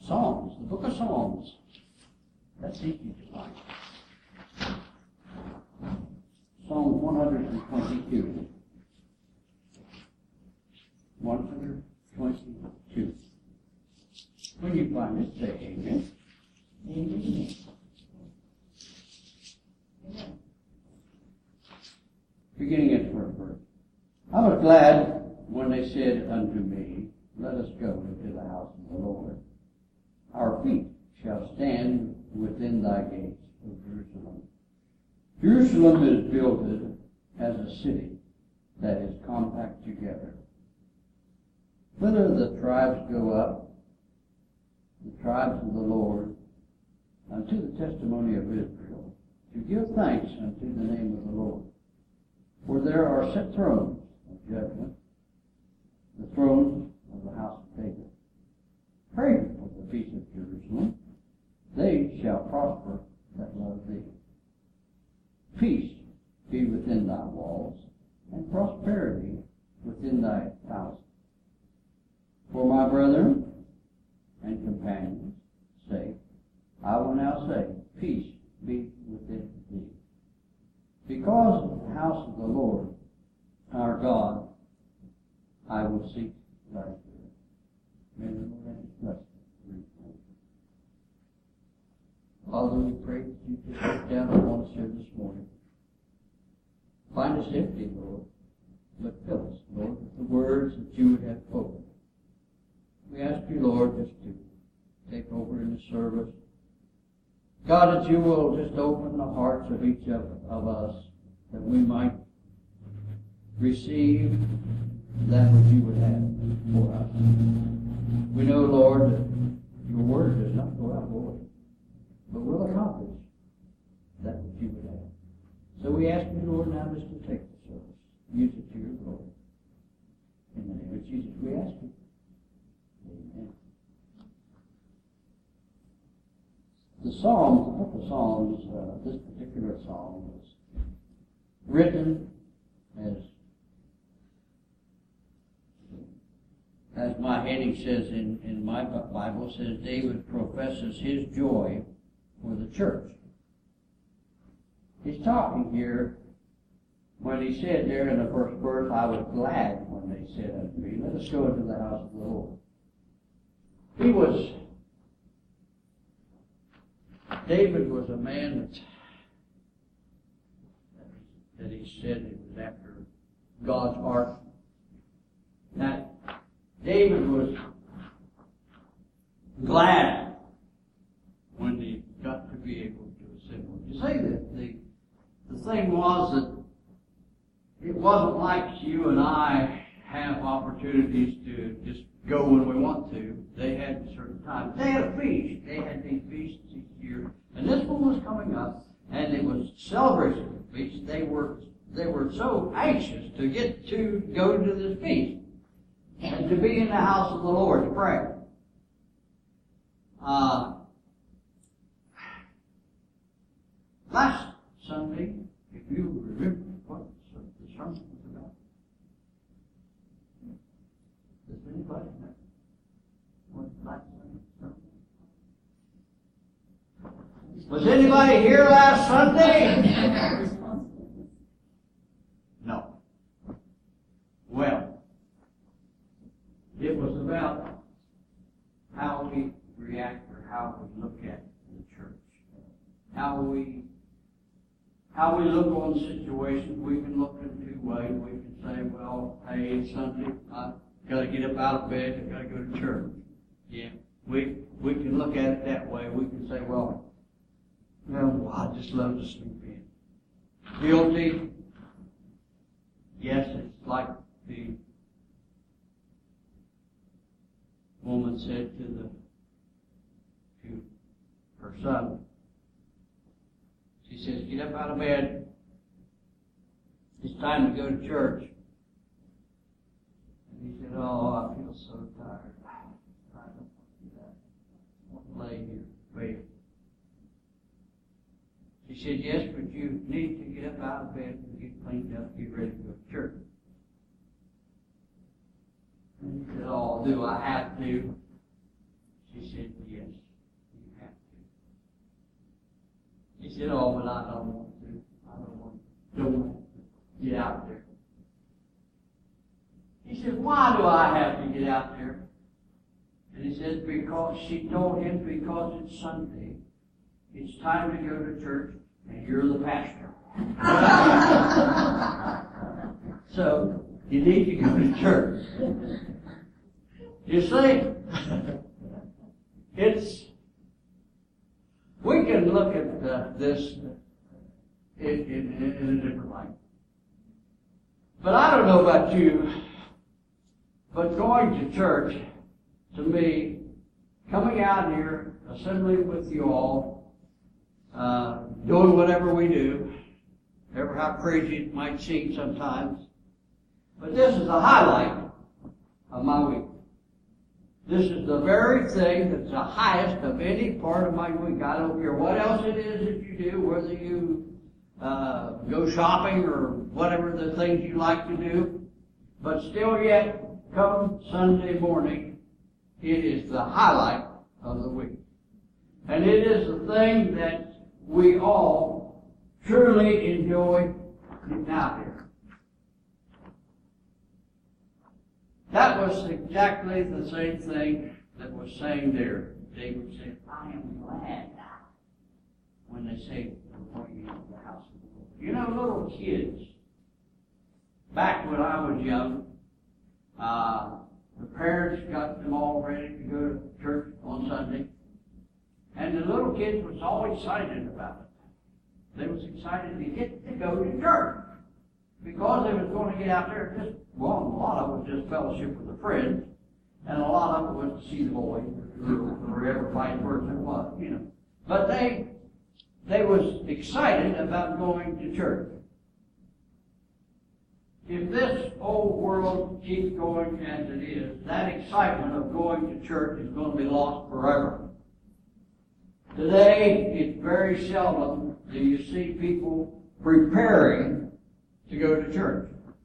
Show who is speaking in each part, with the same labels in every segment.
Speaker 1: Psalms, the book of Psalms. That's easy to find. Psalm 122. 122. When you find it, say amen.
Speaker 2: Amen.
Speaker 1: Beginning at the first verse. I was glad when they said unto me, let us go into the house of the Lord. Our feet shall stand within thy gates, O Jerusalem. Jerusalem is builded as a city that is compact together. Whither the tribes go up, the tribes of the Lord, unto the testimony of Israel, to give thanks unto the name of the Lord. For there are set thrones of judgment, the thrones of the house of David. Pray for the peace of Jerusalem. They shall prosper that love thee. Peace be within thy walls, and prosperity within thy house. For my brethren and companions' sake, I will now say, peace be within thee. Because of the house of the Lord, our God, I will seek thy spirit. May the Lord bless you. Father, we pray that you just look down upon us here this morning. Find us empty, Lord, but fill us, Lord, with the words that you would have spoken. We ask you, Lord, just to take over in the service. God, that you will just open the hearts of each of us, that we might receive that which you would have for us. We know, Lord, that your word does not go out void, but will accomplish that which you would have. So we ask you, Lord, now just to take the service. Use it to your glory. In the name of Jesus, we ask you. Amen. The Psalms, the book of Psalms, this particular psalm was written as my heading says in my Bible, says David professes his joy for the church. He's talking here when he said there in the first verse, I was glad when they said unto me, let us go into the house of the Lord. David was a man that he said it was after God's heart. That David was glad when he got to be able to assemble. You say that the thing was that it wasn't like you and I have opportunities to just go when we want to. They had a certain time. They had a feast. They had these feasts each year. And this one was coming up, and it was celebration of the feast. They were so anxious to get to go to this feast and to be in the house of the Lord to pray. Last Sunday, if you remember what the sermon was about, does anybody know what last Sunday's sermon was? Was anybody here last Sunday? No. Well, it was about how we react or how we look at the church. How we look on situations. We can look in two ways. We can say, well, hey, it's Sunday. I've got to get up out of bed. I've got to go to church. Yeah. We can look at it that way. We can say, well, I just love to sleep in. Guilty. Yes, it's like the woman said to her son. She says, get up out of bed. It's time to go to church. And he said, I feel so tired. I don't want to do that. I want to lay here, wait. She said, yes, but you need to get up out of bed and get cleaned up, get ready to go to church. And he said, do I have to? She said, yes, you have to. He said, oh, but I don't want to. I don't want to get out there. He said, why do I have to get out there? And he says, because she told him, because it's Sunday, it's time to go to church, and you're the pastor. So, you need to go to church. You see, we can look at this in a different light. But I don't know about you, but going to church, to me, coming out here, assembling with you all, doing whatever we do, ever how crazy it might seem sometimes, but this is the highlight of my week. This is the very thing that's the highest of any part of my week. I don't care what else it is that you do, whether you go shopping or whatever the things you like to do, but still yet, come Sunday morning, it is the highlight of the week. And it is the thing that we all truly enjoy getting out here. That was exactly the same thing that was saying there. David said, I am glad when they say, we're going into the house of the Lord. You know, little kids, back when I was young, the parents got them all ready to go to church on Sunday. And the little kids was all excited about it. They was excited to get to go to church. Because they was going to get out there and a lot of it was just fellowship with a friend. And a lot of it was to see the boys or whatever vice versa it was, you know. But they was excited about going to church. If this old world keeps going as it is, that excitement of going to church is going to be lost forever. Today, it's very seldom do you see people preparing to go to church.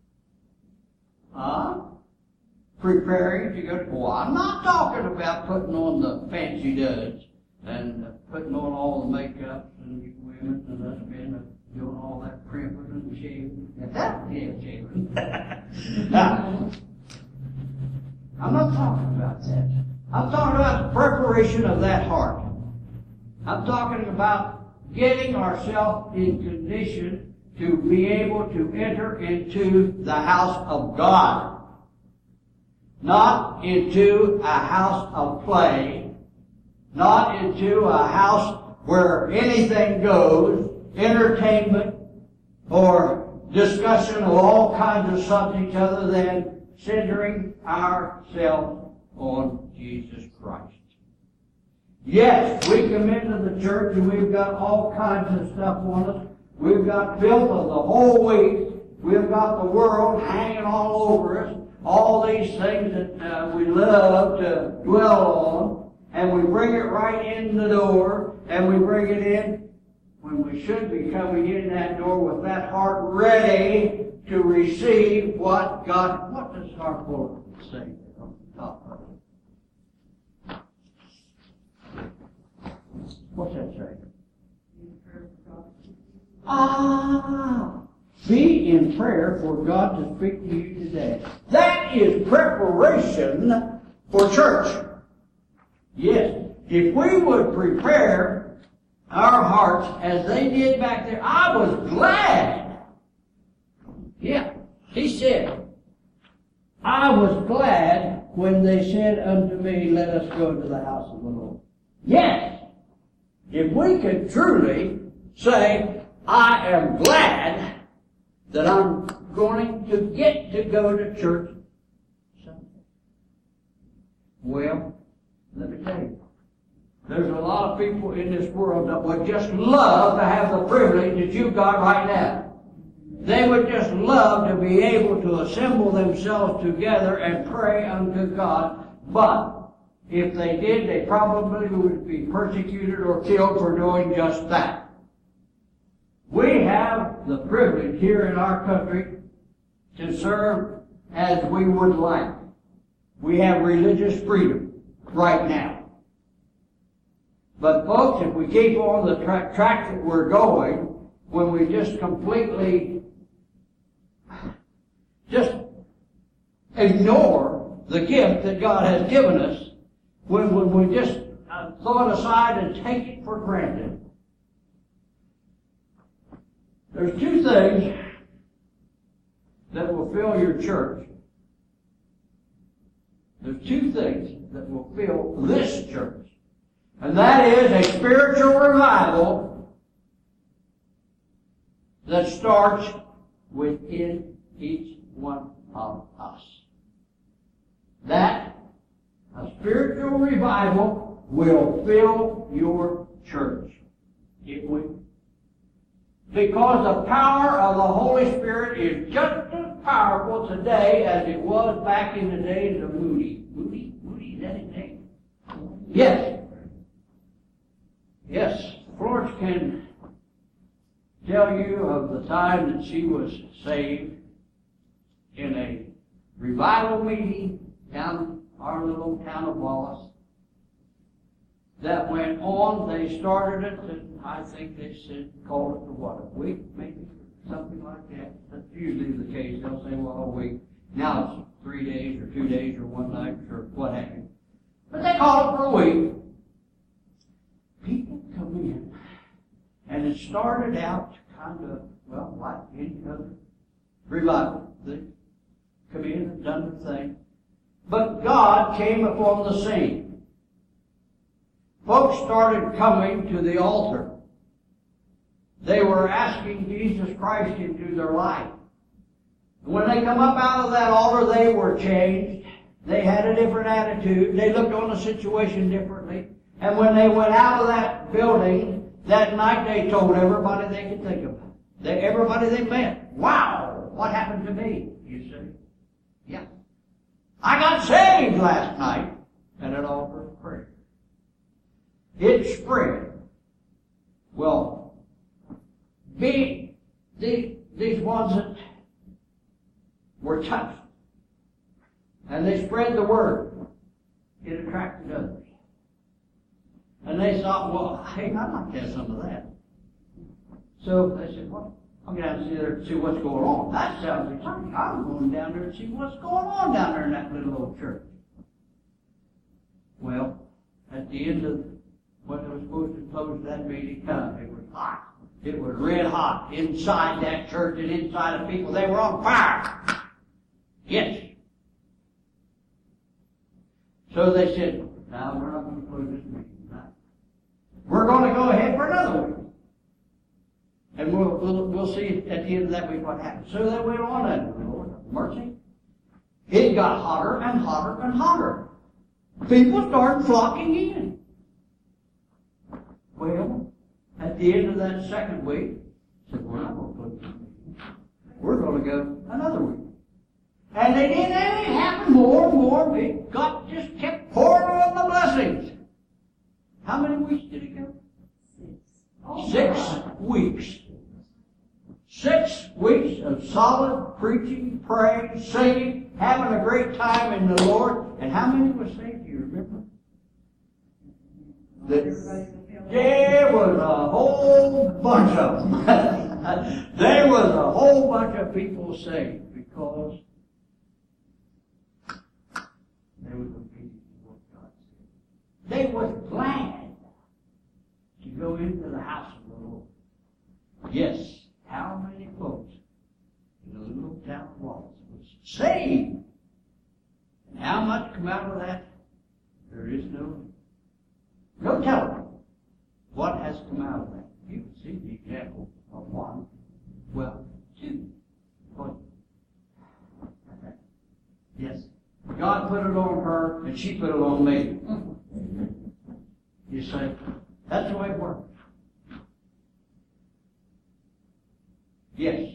Speaker 1: Preparing to go to... Well, I'm not talking about putting on the fancy duds and putting on all the makeup and women and us men doing all that crimping and shaving. Shaving. I'm not talking about that. I'm talking about the preparation of that heart. I'm talking about getting ourselves in condition to be able to enter into the house of God. Not into a house of play. Not into a house where anything goes, entertainment or discussion of all kinds of subjects other than centering ourselves on Jesus Christ. Yes, we come into the church and we've got all kinds of stuff on us. We've got filth of the whole week. We've got the world hanging all over us. All these things that we love to dwell on. And we bring it right in the door. And we bring it in when we should be coming in that door with that heart ready to receive what God... What does our bulletin say on the top of it? What's that say? Be in prayer for God to speak to you today. That is preparation for church. Yes. If we would prepare our hearts as they did back there, I was glad. Yeah. He said, I was glad when they said unto me, let us go to the house of the Lord. Yes. If we could truly say, I am glad that I'm going to get to go to church Sunday. Well, let me tell you, there's a lot of people in this world that would just love to have the privilege that you've got right now. They would just love to be able to assemble themselves together and pray unto God. But if they did, they probably would be persecuted or killed for doing just that. We have the privilege here in our country to serve as we would like. We have religious freedom right now. But folks, if we keep on the track that we're going, when we just completely just ignore the gift that God has given us, when we just throw it aside and take it for granted, there's two things that will fill your church. There's two things that will fill this church. And that is a spiritual revival that starts within each one of us. That, a spiritual revival, will fill your church. It will. Because the power of the Holy Spirit is just as powerful today as it was back in the days of Moody. Moody, is that his name? Yes. Yes. Florence can tell you of the time that she was saved in a revival meeting down our little town of Wallace. That went on. They started it, and I think they said, called it a week, maybe, something like that. That's usually the case. They'll say, well, a week. Now it's 3 days or 2 days or one night or what have you. But they call it for a week. People come in, and it started out kind of, well, like any other revival. They come in and done the thing. But God came upon the scene. Folks started coming to the altar. They were asking Jesus Christ into their life. When they come up out of that altar, they were changed. They had a different attitude. They looked on the situation differently. And when they went out of that building, that night they told everybody they could think of. Everybody they met. Wow, what happened to me? You see? Yeah. I got saved last night at an altar of prayer. It spread. Well, these ones that were touched, and they spread the word, it attracted others. And they thought, well, hey, I'd like to have some of that. So they said, well, I'll get out and see what's going on. That sounds exciting. I'm going down there and see what's going on down there in that little old church. Well, at the end of when they were supposed to close that meeting, it was hot. It was red hot inside that church and inside the people. They were on fire. Yes. So they said, now we're not going to close this meeting tonight. We're going to go ahead for another week. And we'll see at the end of that week what happens. So they went on, and Lord have mercy. It got hotter and hotter and hotter. People started flocking in. Well, at the end of that second week, I said, we're not going to put this meeting. We're going to go another week. And they did, and it happened more and more. It just kept pouring on the blessings. How many weeks did it go? 6 weeks. 6 weeks of solid preaching, praying, singing, having a great time in the Lord. And how many were saved? Do you remember? There was a whole bunch of them. There was a whole bunch of people saved because they were obedient to what God said. They were glad to go into the house of the Lord. Yes, how many folks in the little town of Wallace was saved? And how much come out of that? There is no telling what has come out of that. You can see the example of one. Well, 2. Yes. God put it on her, and she put it on me. You see, that's the way it works. Yes,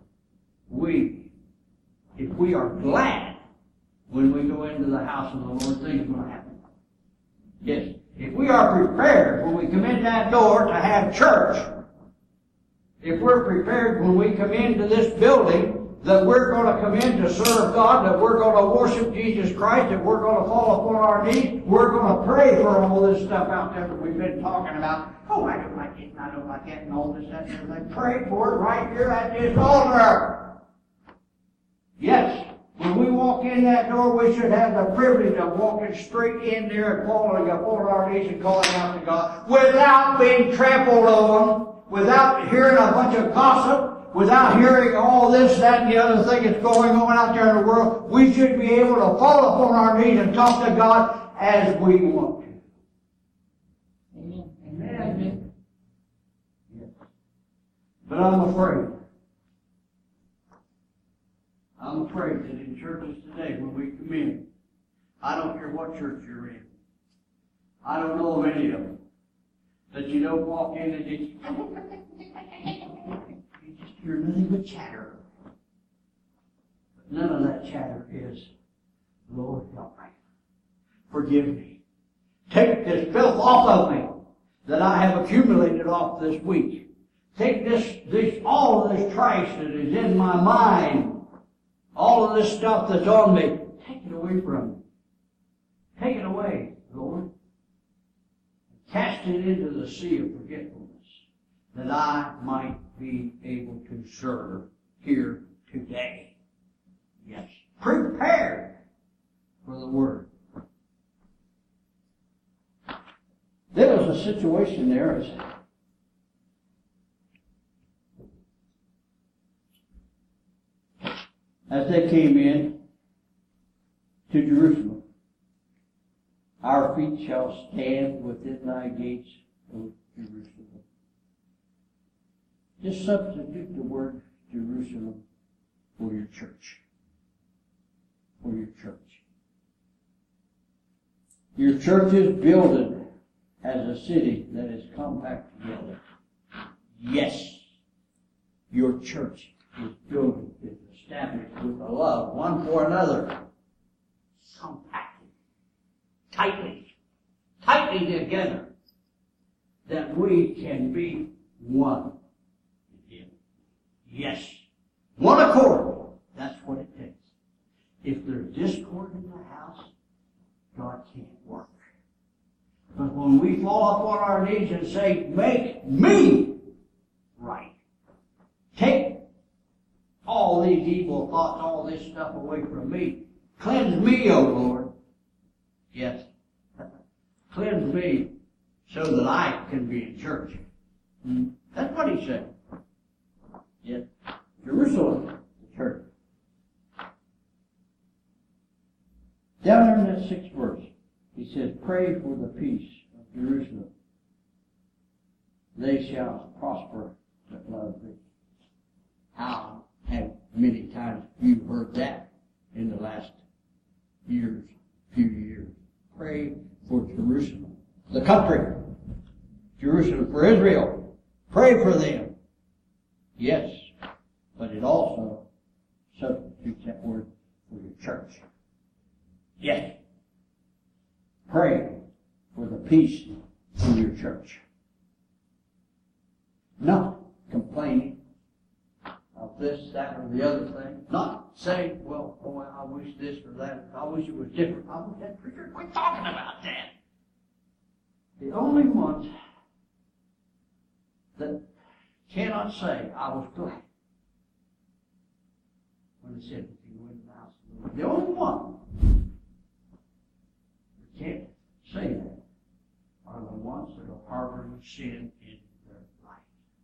Speaker 1: if we are glad when we go into the house of the Lord, things are going to happen. Yes, if we are prepared when we come in that door to have church, if we're prepared when we come into this building
Speaker 2: that we're going to come in to serve God, that we're going to worship Jesus Christ, that we're going to fall upon our knees, we're going to pray for all this stuff out there that we've been talking about. Oh, I don't like it, and I don't like that, and all this, that, and everything. Pray for it right here at this altar. Yes, when we walk in that door, we should have the privilege of walking straight in there and falling upon our knees and calling out to God without being trampled on, without hearing a bunch of gossip, without hearing all this, that, and the other thing that's going on out there in the world. We should be able to fall upon our knees and talk to God as we want to. Amen. Amen. Yes. But I'm afraid that in churches today, when we come in, I don't care what church you're in. I don't know of any of them that you don't walk in and you just hear nothing but chatter. But none of that chatter is, Lord, help me. Forgive me. Take this filth off of me that I have accumulated off this week. Take all of this trash that is in my mind, all of this stuff that's on me, take it away from me. Take it away, Lord. Cast it into the sea of forgetfulness, that I might be able to serve here today. Yes. Prepared for the Word.
Speaker 1: There was a situation there as they came in to Jerusalem. Our feet shall stand within thy gates, O Jerusalem. Just substitute the word Jerusalem for your church. For your church. Your church is builded as a city that is compact together. Yes, your church is builded, is established with a love one for another. Compacted, tightly together, that we can be one. Yes, one accord. That's what it takes. If there's discord in the house, God can't work. But when we fall upon our knees and say, make me right. Take all these evil thoughts, all this stuff away from me. Cleanse me, O Lord. Yes. Cleanse me so that I can be in church. That's what he said. Yes. Jerusalem, the church. Down there in that 6th verse, he says, pray for the peace of Jerusalem. They shall prosper that love thee. How have many times you've heard that in the last few years? Pray for Jerusalem, the country. Jerusalem, for Israel. Pray for them. Yes, but it also substitutes that word for your church. Yes. Pray for the peace in your church. Not complaining of this, that, or the other thing. Not saying, well, boy, I wish this or that. I wish it was different. I wish that preacher quit talking about that. The only ones that cannot say, I was glad when he said, if you went in the house of the Lord. The only one that can't say that are the ones that are harboring sin in their life.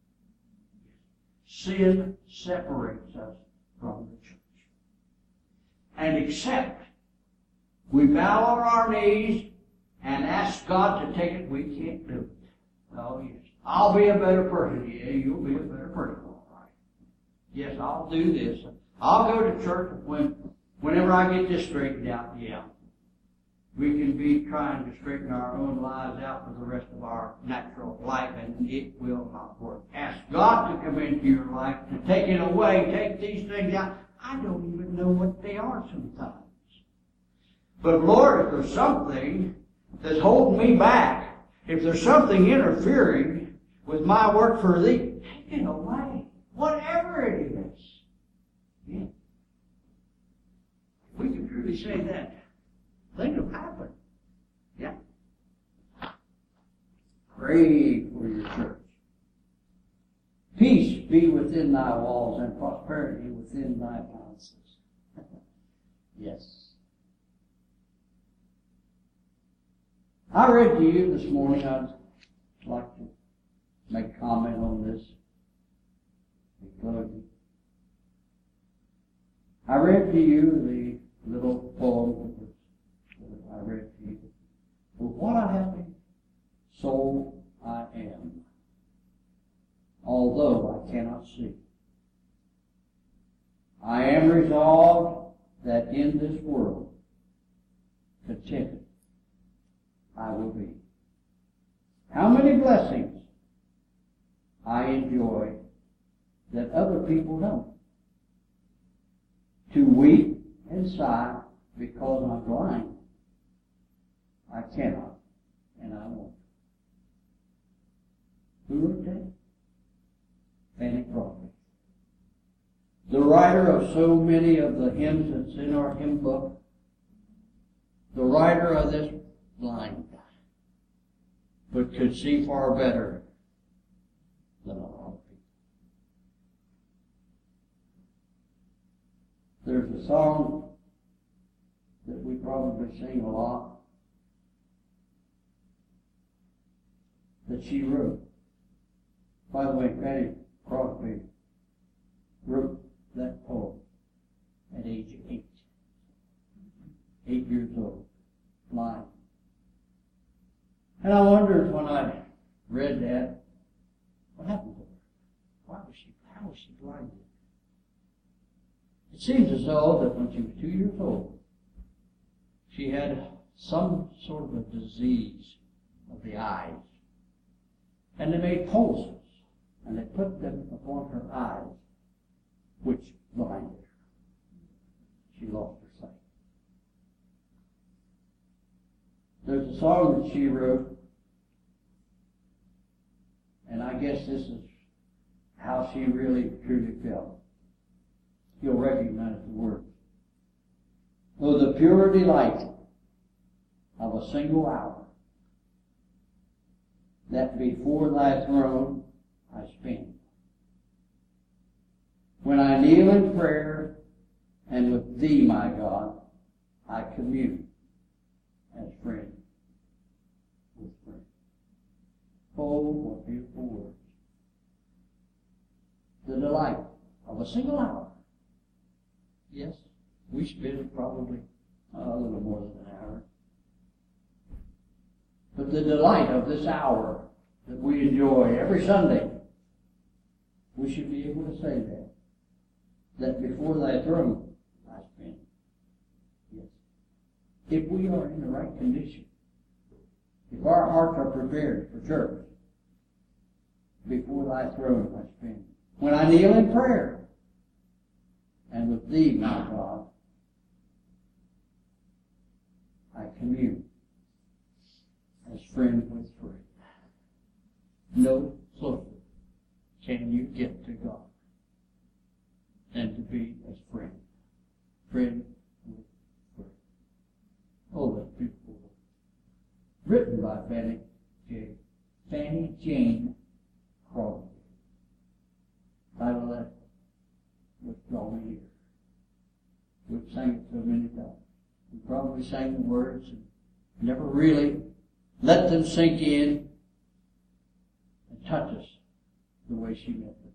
Speaker 1: Sin separates us from the church. And except we bow on our knees and ask God to take it, we can't do it. Oh, yes. I'll be a better person. Yeah, you'll be a better person. All right. Yes, I'll do this. I'll go to church whenever I get this straightened out. Yeah. We can be trying to straighten our own lives out for the rest of our natural life, and it will not work. Ask God to come into your life, to take it away, take these things out. I don't even know what they are sometimes. But Lord, if there's something that's holding me back, if there's something interfering with my work for thee, take it away. Whatever it is. Yeah.
Speaker 2: We can truly say that. Things have happened. Yeah.
Speaker 1: Pray for your church. Peace be within thy walls and prosperity within thy palaces. Yes. I read to you this morning, I'd like to make a comment on this. I read to you the little poem that I read to you. For what a happy soul I am, although I cannot see. I am resolved that in this world, contented I will be. How many blessings I enjoy that other people don't. To weep and sigh because I'm blind, I cannot and I won't. Who wrote that? Fanny Crosby. The writer of so many of the hymns that's in our hymn book. The writer of this blind, but could see far better than a lot of people. There's a song that we probably sing a lot that she wrote. By the way, Fanny Crosby wrote that poem at age 8. 8 years old, blind. And I wondered when I read that, what happened to her? How was she blinded? It seems as though that when she was 2 years old, she had some sort of a disease of the eyes. And they made pulses, and they put them upon her eyes, which blinded her. She lost her sight. There's a song that she wrote, and I guess this is how she really truly felt. You'll recognize the words. Oh, the pure delight of a single hour that before thy throne I spend. When I kneel in prayer and with thee, my God, I commune as friend with friend. Oh, what beautiful words. The delight of a single hour. Yes, we spend probably a little more than an hour. But the delight of this hour that we enjoy every Sunday, we should be able to say that before thy throne I spend. Yes. If we are in the right condition, if our hearts are prepared for church, before thy throne I spend. When I kneel in prayer, and with thee, my God, I commune as friend with friend. No closer can you get to God than to be as friend. Friend with friend. Oh, that's beautiful. Written by Fanny Jane Crosby. Title that was Draw Me Here. We've sang it so many times. We probably sang the words and never really let them sink in and touch us the way she meant it.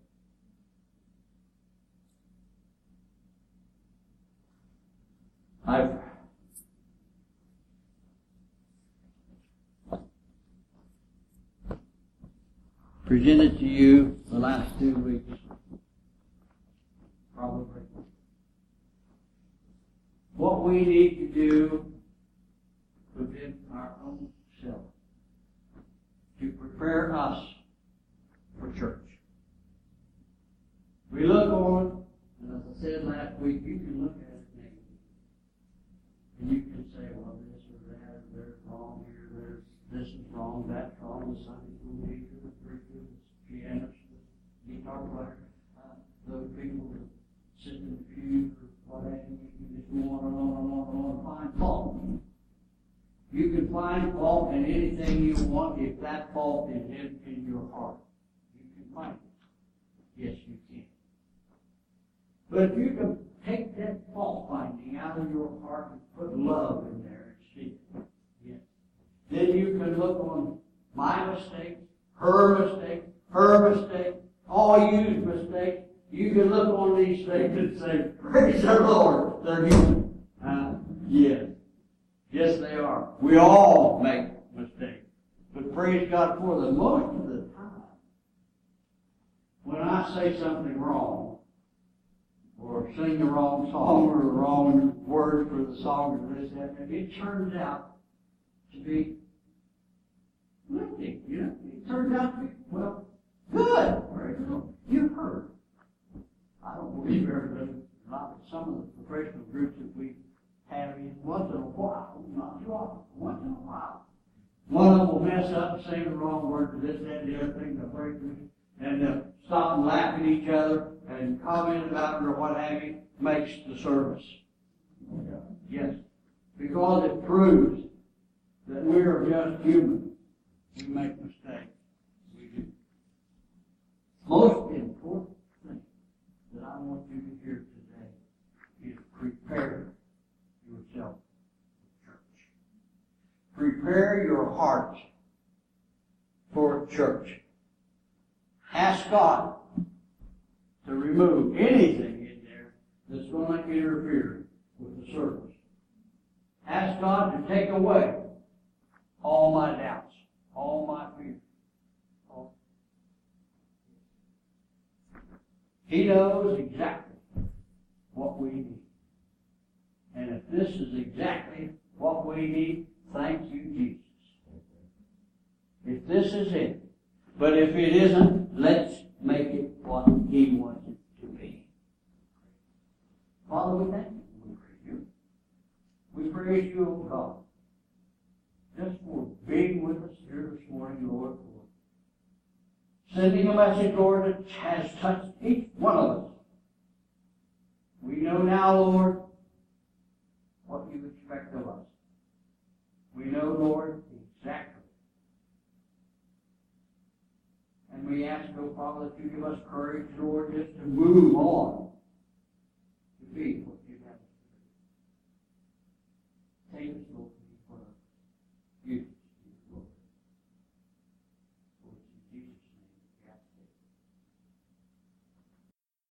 Speaker 1: I've presented to you the last 2 weeks, probably, what we need to do within our own self to prepare us for church. We look on, and as I said last week, you can look at it negatively. And you can say, well, this or that, there's wrong here, there's this is wrong, that's wrong, the Sunday school teacher, the preacher, the pianist, the guitar player, those people that sit in the pew or what have you, you can just go on and on anything you want if that fault is in your heart. You can find it. Yes, you can. But if you can take that fault finding out of your heart and put love in there and see it, yes, then you can look on my mistakes, her mistake, all you's mistakes. You can look on these things and say, praise the Lord, they're human. Yes. Yes, they are. We all make mistakes. But praise God for them. Most of the time, when I say something wrong, or sing the wrong song, or the wrong words for the song, or this, that, and it turns out to be lifting, you know. It turns out to be, well, good. You've heard. I don't believe everybody, not some of the professional groups that we have in once in a while, not too often, once in a while. One of them will mess up and say the wrong word for this, that, and the other thing, they'll break it, and they'll stop and laugh at each other and comment about it or what have you, makes the service. Yes. Because it proves that we are just human. We make mistakes. We do. Most important thing that I want you to hear today is prepare yourself for church. Prepare your heart for church. Ask God to remove anything in there that's going to interfere with the service. Ask God to take away all my doubts, all my fears. He knows exactly what we need. And if this is exactly what we need, thank you, Jesus. If this is it. But if it isn't, let's make it what He wants it to be. Father, we thank you. We praise you. We praise you, O God, just for being with us here this morning, Lord. Sending a message, Lord, that has touched each one of us. We know now, Lord, what you expect of us. We know, Lord, exactly. And we ask, oh Father, that you give us courage, Lord, just to move on to be